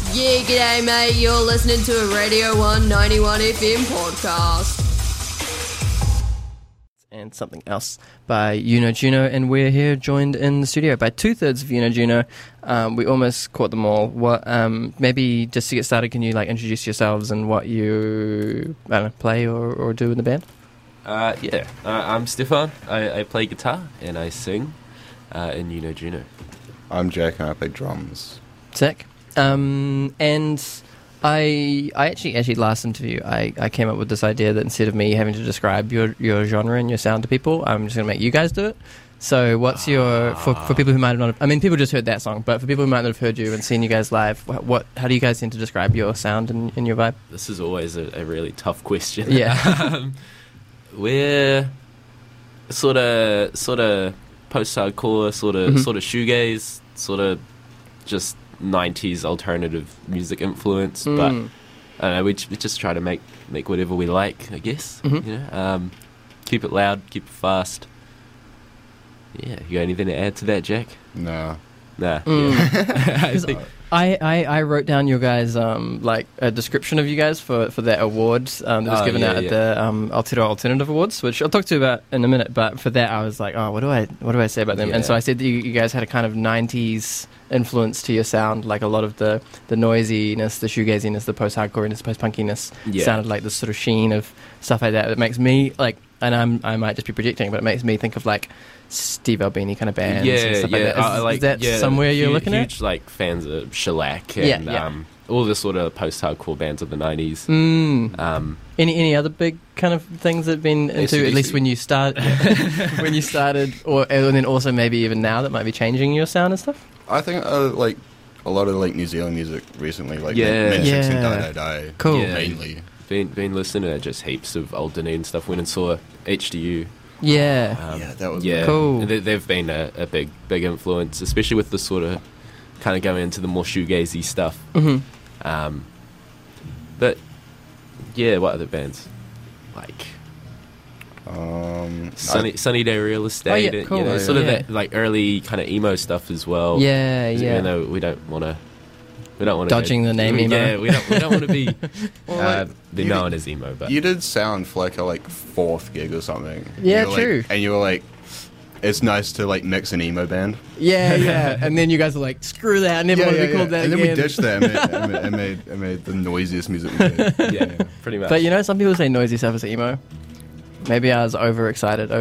Yeah, g'day, mate. You're listening to a Radio 191 FM podcast. And something else by Yuno Juno, and we're here joined in the studio by two-thirds of Yuno Juno. We almost caught them all. What? Maybe just to get started, can you introduce yourselves and what you play or do in the band? I'm Stefan. I play guitar and I sing in Yuno Juno. I'm Jack and I play drums. Sick. And I actually last interview I came up with this idea that instead of me having to describe your genre and your sound to people, I'm just going to make you guys do it. So what's your for people who might not have, people just heard that song, but for people who might not have heard you and seen you guys live, how do you guys tend to describe your sound and your vibe? This is always a really tough question. Yeah. We're sort of post-hardcore, sort of shoegaze, sort of just 90s alternative music influence, but I don't know, we just try to make whatever we like, I guess. Keep it loud, keep it fast. Yeah, you got anything to add to that, Jack? Nah. Yeah. I wrote down your guys a description of you guys for that award that was given out at the Aotearoa Alternative Awards, which I'll talk to you about in a minute. But for that, I was like, what do I say about them? And so I said that you guys had a kind of 90s influence to your sound, like a lot of the noisiness, the shoegaziness, the post-hardcoreness, post-punkiness sounded like this sort of sheen of stuff like that. It makes me and I might just be projecting, but it makes me think of Steve Albini kind of bands and stuff like that. Is that somewhere you're looking at? Huge fans of Shellac and all the sort of post-hardcore bands of the 90s. Any other big kind of things that have been into, AC/DC. at least when you started, and then also maybe even now that might be changing your sound and stuff? I think a lot of New Zealand music recently, Men 6 and Die Die Die. Cool. Mainly. Been listening to just heaps of old Dunedin stuff. Went and saw HDU. Yeah. That was cool. They've been a big influence, especially with the sort of kind of going into the more shoegazy stuff. But yeah, what other bands Sunny Day Real Estate? Oh, yeah, cool. Sort of that early kind of emo stuff as well. Yeah. Even though we don't want to dodging the name emo. Yeah, we don't want to be be known as emo. But you did Sound for a fourth gig or something. Yeah, true. And you were it's nice to mix an emo band. Yeah. And then you guys were like, screw that, I never want to be called that and again. then we ditched that and made the noisiest music we could. Yeah, pretty much. But some people say noisy stuff is emo. Maybe I was overexcited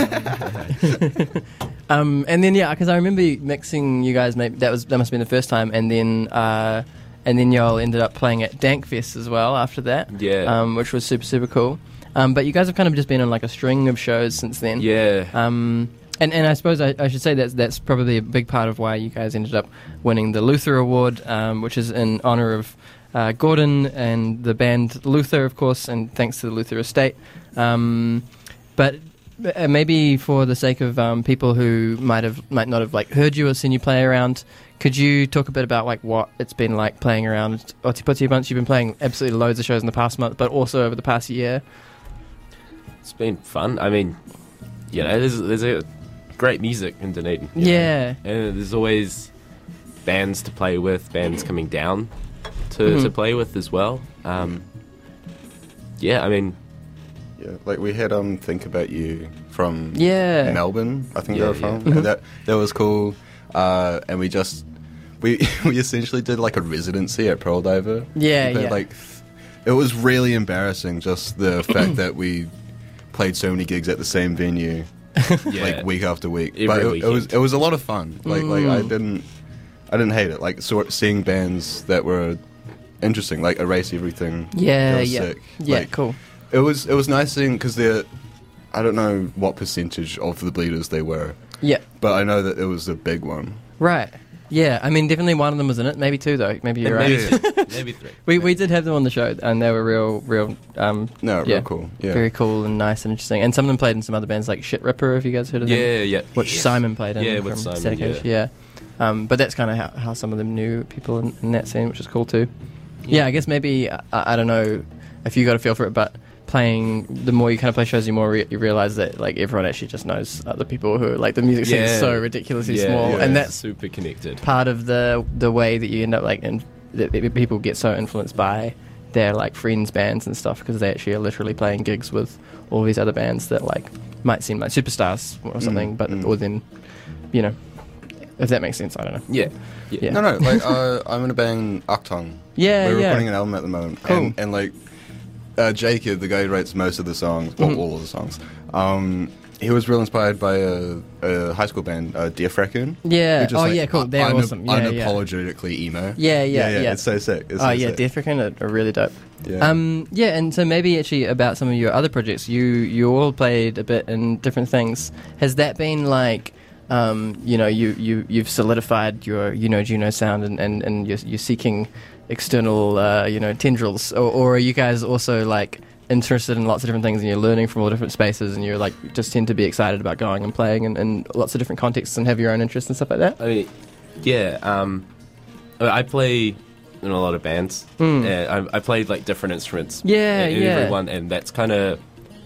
and then because I remember mixing you guys. Maybe that must have been the first time, and then y'all ended up playing at Dankfest as well after that. Yeah. Which was super, super cool. But you guys have kind of just been on a string of shows since then. Yeah. And I suppose I should say that's probably a big part of why you guys ended up winning the Luther Award, which is in honour of Gordon and the band Luther, of course, and thanks to the Luther estate. But maybe for the sake of people who might not have heard you or seen you play around, could you talk a bit about what it's been like playing around Ōtepoti Bunch? You've been playing absolutely loads of shows in the past month, but also over the past year. It's been fun. I mean, there's a great music in Dunedin. Yeah. And there's always bands to play with, bands coming down to play with as well. We had Think About You from Melbourne, I think they were from. Mm-hmm. And that was cool. And we essentially did a residency at Pearl Diver. It was really embarrassing, just the fact that we played so many gigs at the same venue week after week. It was a lot of fun. I didn't hate it. Seeing bands that were interesting, Erase Everything. Sick. Cool. It was nice seeing, because I don't know what percentage of the Bleeders they were. Yeah. But I know that it was a big one. Right. Yeah, definitely one of them was in it. Maybe two, though. Maybe you're right. Maybe three. We did have them on the show, and they were real real cool. Yeah. Very cool and nice and interesting. And some of them played in some other bands, like Shit Ripper, if you guys heard of them. Yeah. Which Simon played in. Yeah, from with Simon, Static Age. Yeah. But that's kind of how some of them knew people in that scene, which is cool, too. Yeah, I guess maybe, I don't know if you got a feel for it, but playing, the more you kind of play shows, you more you realize that everyone actually just knows other people who the music scene is so ridiculously small, and that's super connected. part of the way that you end up people get so influenced by their like friends' bands and stuff because they actually are literally playing gigs with all these other bands that like might seem like superstars or something, or then, you know, if that makes sense, I don't know. Yeah. No, like I'm in a band, Aktong. Yeah, We're recording an album at the moment. Cool. And like Jacob, the guy who writes most of the songs, well, all of the songs, he was real inspired by a high school band, Deaf Raccoon. Yeah. Cool. They're awesome. Yeah, unapologetically emo. Yeah. It's so sick. Deaf Raccoon are really dope. Yeah. And so maybe actually about some of your other projects, you all played a bit in different things. Has that been like, you know, you've solidified your Juno sound and you're seeking external, you know, tendrils, or are you guys also like interested in lots of different things and you're learning from all different spaces and you're like just tend to be excited about going and playing in lots of different contexts and have your own interests and stuff like that? I mean, yeah, I play in a lot of bands. I played like different instruments. Everyone, and that's kind of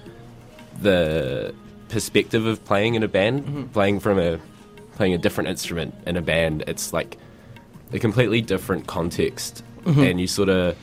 the perspective of playing in a band. Playing a different instrument in a band, it's like a completely different context, and you sort of.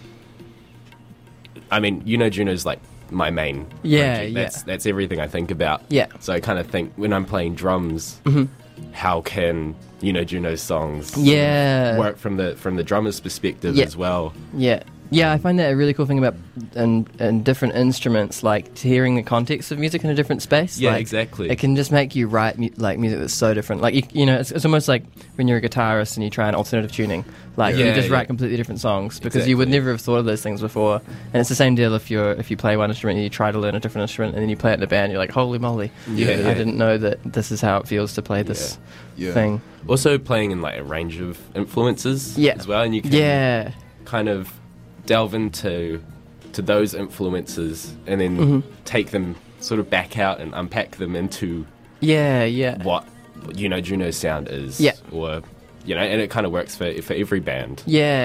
I mean, Juno's like my main project. That's everything I think about. Yeah. So I kind of think when I'm playing drums, how can Juno's songs work from the drummer's perspective as well? Yeah, I find that a really cool thing about and different instruments, like hearing the context of music in a different space. Yeah, like, exactly. It can just make you write like music that's so different. Like you know, it's almost like when you're a guitarist and you try an alternative tuning. Like you just write completely different songs because you would never have thought of those things before. And it's the same deal if you play one instrument and you try to learn a different instrument and then you play it in a band. You're like, holy moly! I didn't know that this is how it feels to play this thing. Also, playing in like a range of influences as well, and you can kind of delve into those influences and then take them sort of back out and unpack them into what Juno's sound is, or and it kind of works for every band.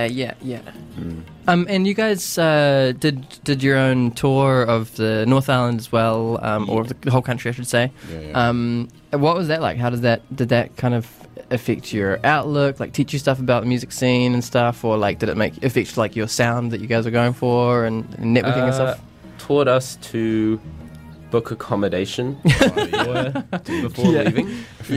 And you guys did your own tour of the North Island as well, or the whole country, I should say. What was that like? How did that kind of affect your outlook, like teach you stuff about the music scene and stuff, or like did it affect like your sound that you guys were going for and networking and stuff? Taught us to book accommodation before leaving.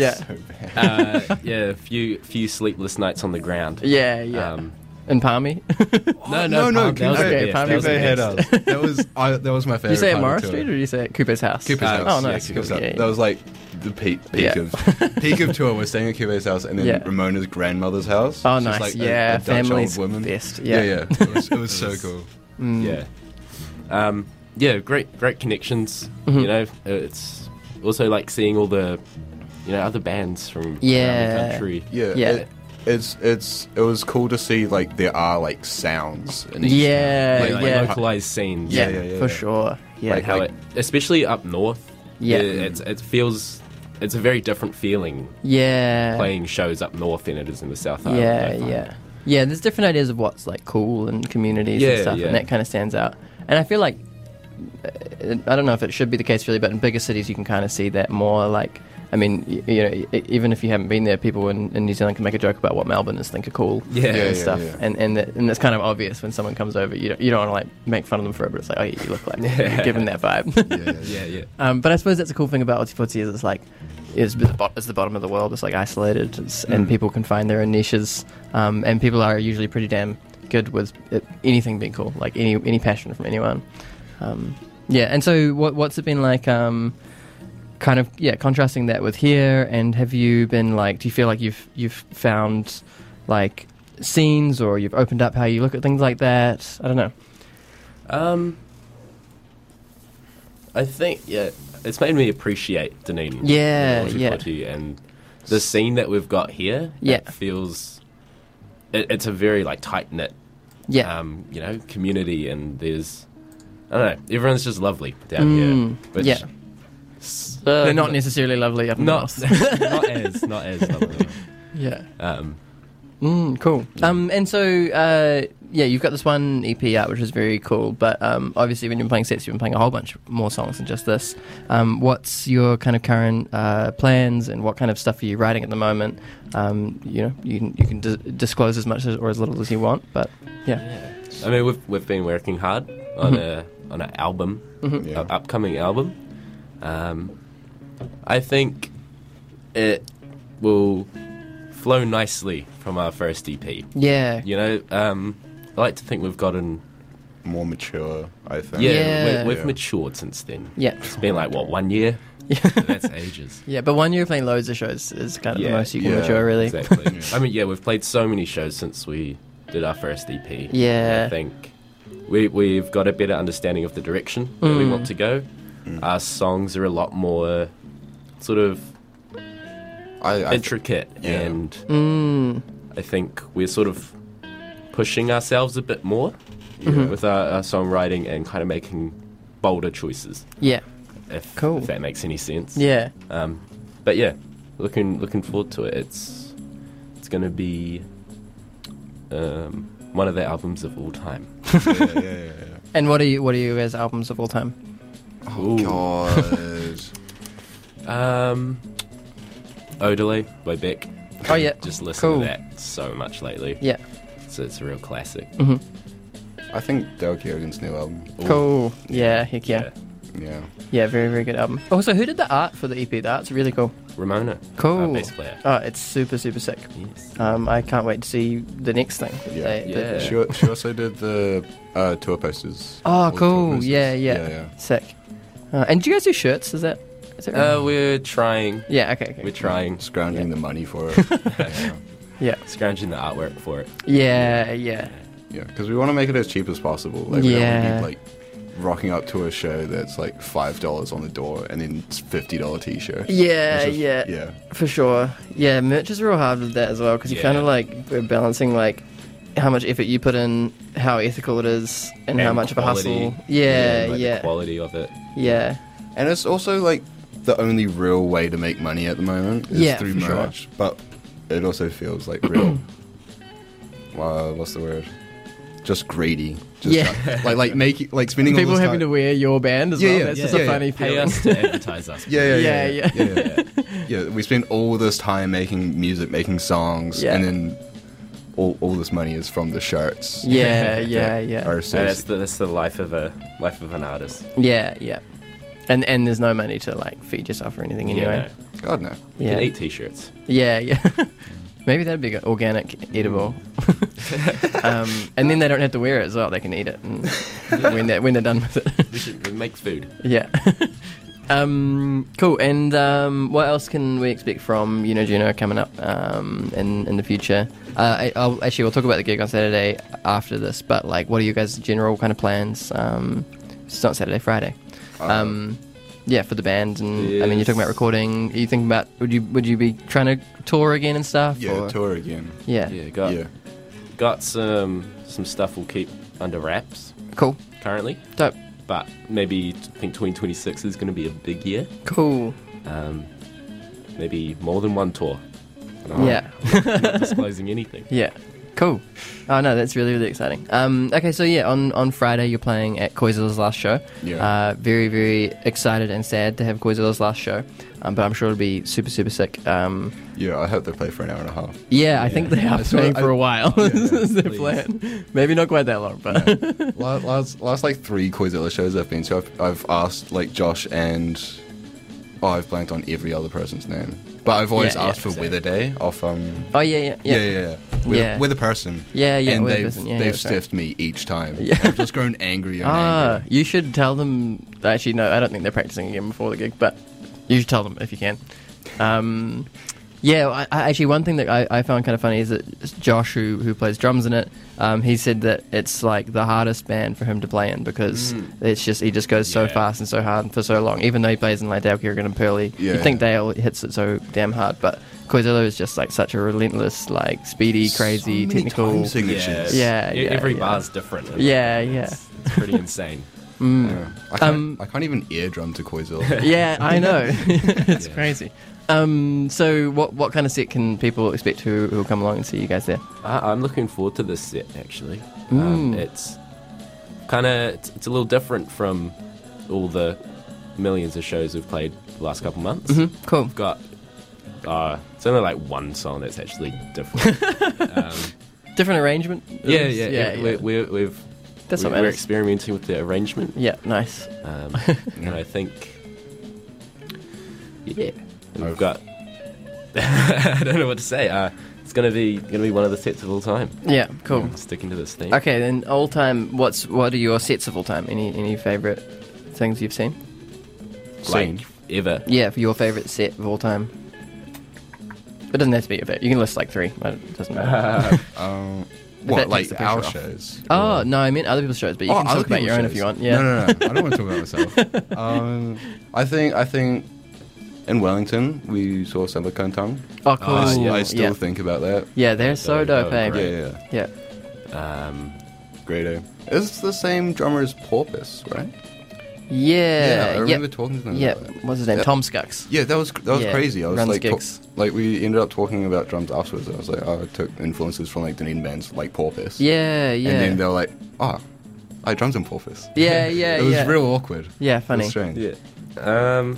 A few sleepless nights on the ground. In Palmy? No. Palmy had us. That was my favorite. Did you say at Morris Street or did you say at Coupe's house? Coupe's house. Oh, nice. Coupe's house. That was like the peak of tour. We're staying at Coupe's house and then Ramona's grandmother's house. Oh, nice. Like a family's woman. Best. It was so cool. Great connections. It's also like seeing all the other bands from around the country. It was cool to see like there are like sounds in each localized scenes. For sure. Like how especially up north. It feels it's a very different feeling. Playing shows up north than it is in the South Island. There's different ideas of what's like cool and communities and stuff, and that kind of stands out. And I feel like I don't know if it should be the case really, but in bigger cities you can kind of see that more. Like, I mean, even if you haven't been there, people in New Zealand can make a joke about what Melbourners think are cool and stuff. And it's kind of obvious when someone comes over. You don't want to like make fun of them for it, but it's like, oh, you look like you're giving that vibe. But I suppose that's a cool thing about Ōtepoti is it's like it's the bottom of the world. It's like isolated, and people can find their own niches. And people are usually pretty damn good with anything being cool, like any passion from anyone. And so what's it been like? Kind of contrasting that with here, and have you been like? Do you feel like you've found like scenes, or you've opened up how you look at things like that? I don't know. I think it's made me appreciate Dunedin. And the scene that we've got here. It feels it's a very like tight knit. Community, and there's I don't know. Everyone's just lovely down here. Which, they're not necessarily lovely up north. not as lovely. Cool. And so you've got this one EP out, which is very cool. But obviously, when you're playing sets, you've been playing a whole bunch more songs than just this. What's your kind of current plans, and what kind of stuff are you writing at the moment? You can disclose as much or as little as you want. But yeah. I mean, we've been working hard on an album, an upcoming album. I think it will flow nicely from our first EP. Yeah. You know, I like to think we've gotten more mature, I think. Yeah, we've matured since then. Yeah. It's been like, 1 year? Yeah. That's ages. Yeah, but 1 year playing loads of shows is kind of the most you can mature, really. Exactly. I mean, we've played so many shows since we did our first EP. Yeah. I think we've got a better understanding of the direction that we want to go. Our songs are a lot more sort of intricate, and I think we're sort of pushing ourselves a bit more with our songwriting and kind of making bolder choices. Yeah. If that makes any sense. Yeah. But yeah, looking forward to it. It's going to be one of the albums of all time. Yeah. And what are you guys' albums of all time? Oh god. Odelay by Beck. Oh yeah. Just listen to that so much lately. Yeah. So it's a real classic. I think Dale Keogan's new album. Cool. Yeah, heck yeah. Yeah, very, very good album. Also, who did the art for the EP? The art's really cool. Ramona. Cool. Our bass player. Oh, it's super, super sick. Yes. I can't wait to see the next thing. Yeah. She also did the tour posters. Oh, cool. Yeah. Sick. And do you guys do shirts? Is that right? We're trying. Yeah, okay. We're trying. Scrounging the money for it. Yeah. Scrounging the artwork for it. Yeah. Yeah, because we want to make it as cheap as possible. Like, we don't want to be, rocking up to a show that's like $5 on the door and then it's $50 t-shirts. Yeah. For sure. Yeah, merch is real hard with that as well, because you kind of we're balancing how much effort you put in, how ethical it is, and how much quality. of a hustle. Yeah. The quality of it. Yeah. And it's also the only real way to make money at the moment is through merch. Sure. But it also feels like real. What's the word? Just greedy. Just like making spending people all this having to wear your band as well. That's just a funny Pay feeling. us to advertise us. Yeah. We spend all this time making music, making songs, and then all this money is from the shirts. Yeah. That's the life of an artist. Yeah. And there's no money to feed yourself or anything anyway. God no. You can eat t-shirts. Yeah. Maybe that'd be good. Organic, edible. And then they don't have to wear it as well. They can eat it when they're done with it. We should make food. Yeah. Cool. And what else can we expect from Juno coming up in the future? We'll talk about the gig on Saturday after this. But what are you guys' general kind of plans? It's not Saturday, Friday. For the band, and yes. I mean, you're talking about recording. Are you thinking about would you be trying to tour again and stuff? Yeah, tour again. Yeah. Got some stuff we'll keep under wraps. Cool. Currently. Dope. But maybe I think 2026 is going to be a big year. Cool. Maybe more than one tour. I'm not disclosing anything. Yeah. Cool. Oh no, that's really, really exciting. Okay, so on Friday you're playing at Koizilla's last show. Yeah. Very, very excited and sad to have Koizilla's last show. But I'm sure it'll be super, super sick. Yeah, I hope they play for an hour and a half. Yeah, I think they are playing for a while. This is their plan. Maybe not quite that long, but last 3 Koizilla shows I've been to, I've asked Josh and I've blanked on every other person's name. But I've always asked for Weather Day off. Oh yeah. With a person. Yeah. And they've they've stiffed me each time. Yeah. I've just grown angry. Angry. You should tell them. Actually, no, I don't think they're practicing again before the gig, but you should tell them if you can. I actually, one thing that I found kind of funny is that Josh, who plays drums in it, he said that it's the hardest band for him to play in because it's just he just goes so fast and so hard for so long. Even though he plays in Dale Keogan and Pearly, you think Dale hits it so damn hard, but Koizilla is just such a relentless, speedy, crazy, so technical. Time signatures. Every bar's different. Yeah. It's pretty insane. I can't even eardrum to Koizilla. Yeah, I know. It's crazy. So what kind of set can people expect who will come along and see you guys there? I'm looking forward to this set, actually. It's a little different from all the millions of shows we've played the last couple months. Mm-hmm. Cool. We've got it's only like one song that's actually different. Different arrangement? We're experimenting with the arrangement. Yeah, nice. And I think, and we've got. I don't know what to say. It's gonna be one of the sets of all time. Yeah, cool. Sticking to this theme. Okay, then all time. What are your sets of all time? Any favorite things you've seen? Like ever? Yeah, for your favorite set of all time. It doesn't have to be your favorite. You can list like 3. It doesn't matter. What, like our shows? Oh, no, I meant other people's shows, but you can talk about your own if you want. Yeah. No. I don't want to talk about myself. I think in Wellington we saw Silicon Tongue. Oh, cool. I still think about that. Yeah, they're so dope, eh? Yeah. Great. It's the same drummer as Porpoise, right? Yeah. I remember talking to them. Yeah. About that. What's his name? Tom Skux. Yeah, that was crazy. I was runs gigs. Like we ended up talking about drums afterwards. I was like, I took influences from like Dunedin bands like Porpoise. Yeah. And then they were like, I drums in Porpoise. Yeah. It was real awkward. Yeah, funny. It was strange. Yeah.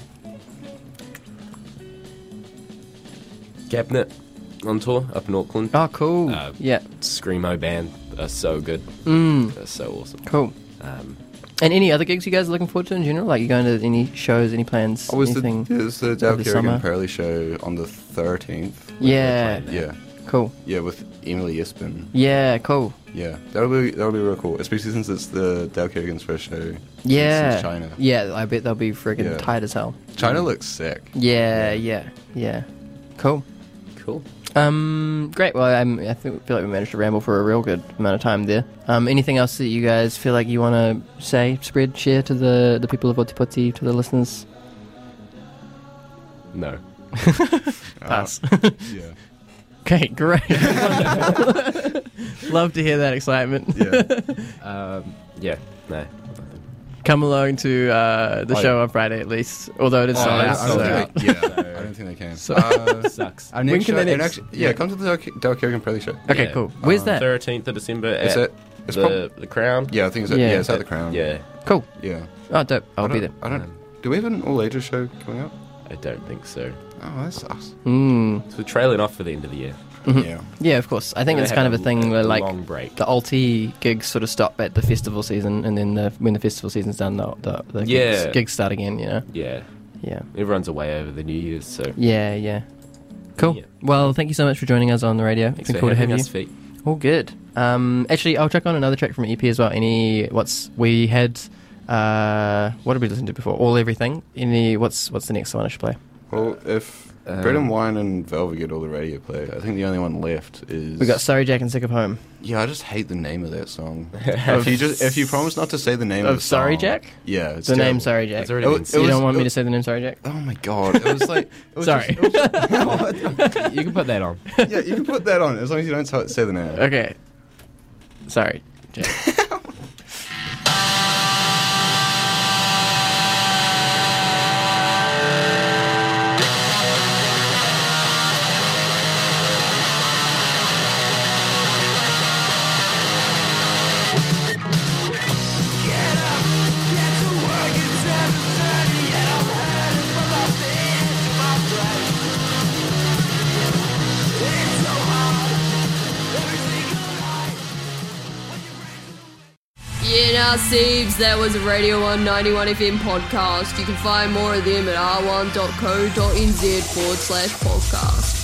Cabinet on tour up in Auckland. Oh, cool. Yeah. Screamo band are so good. They're so awesome. Cool. And any other gigs you guys are looking forward to in general? Like, you going to any shows, any plans? There's the Dale Kerrigan Pearly show on the 13th. Yeah. Cool. Yeah, with Emily Espin. Yeah, cool. Yeah, that'll be real cool, especially since it's the Dale Kerrigan's first show since China. Yeah, I bet they'll be friggin' tight as hell. China looks sick. Yeah. Cool. Great. Well, I feel like we managed to ramble for a real good amount of time there. Anything else that you guys feel like you want to say, share to the people of Otipoti, to the listeners? No. Pass. Yeah. Okay, great. Love to hear that excitement. Yeah. No. Come along to the show on Friday at least, although it is sold out. I don't think they can. Sucks. When can they next? Come to the Dale Kerrigan Pearly show. Okay, cool. Where's that? 13th of December It's the Crown. Yeah, I think it's at the Crown. Yeah. Cool. Yeah. Oh, dope. I'll be there. Do we have an all-ages show coming up? I don't think so. Oh, that sucks. So we're trailing off for the end of the year. Mm-hmm. Yeah, of course. I think it's kind of a thing where, like, long break. the Alti gigs sort of stop at the festival season, and then when the festival season's done, the gigs start again, you know? Yeah. Yeah. Everyone's away over the New Year's, so... Yeah. Cool. Yeah. Well, thank you so much for joining us on the radio. Thanks it's been cool to have you. Feet. All good. Actually, I'll check on another track from EP as well. We had... what did we listen to before? All Everything. What's the next one I should play? Well, if Bread and Wine and Velvet get all the radio play, I think the only one left is... We got Sorry Jack and Sick of Home. Yeah, I just hate the name of that song. if you promise not to say the name of the song... Sorry Jack? Yeah, it's the name Sorry Jack. You don't want me to say the name Sorry Jack? Oh my god, it was like... Sorry. You can put that on. Yeah, you can put that on, as long as you don't say the name. Okay. Sorry, Jack. Siebes, that was a Radio 191 FM podcast. You can find more of them at r1.co.nz/podcast.